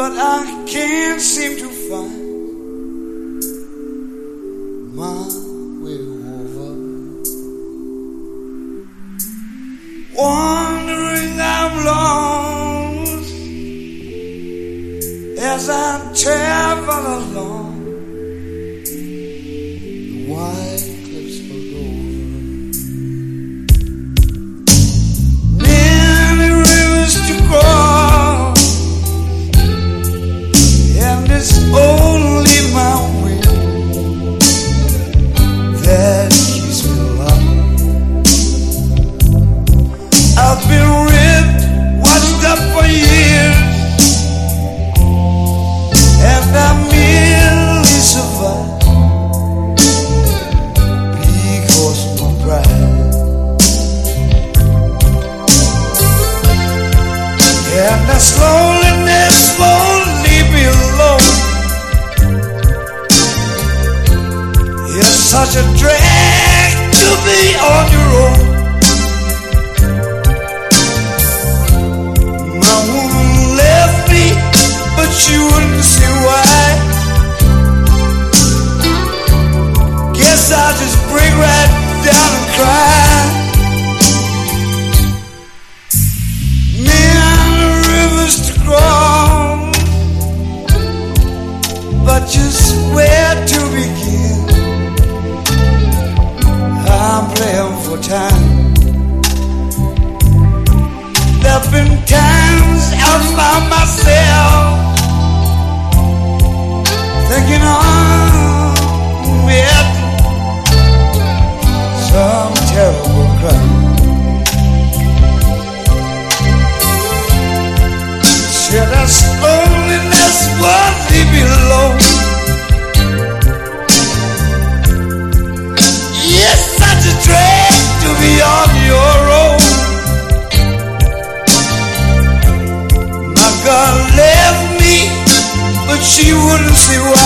but I can't seem to find my way over. Wandering I'm lost as I travel along the white cliffs of Dover. Many rivers to cross, and it's only my will that keeps me alive. I've been ripped, washed up for years, and I merely survive because of my pride. And that loneliness won't leave me alone. It's such a drag to be on your own. My woman left me, but she wouldn't see why. Guess I'll just break right down and cry. Many rivers to cross, but just where to begin? I'm playing for time. There've been times I've found myself thinking I'm with some terrible crime. Said that loneliness won't leave me alone. It's such a drag to be on your own. My girl left me, but she wouldn't see why.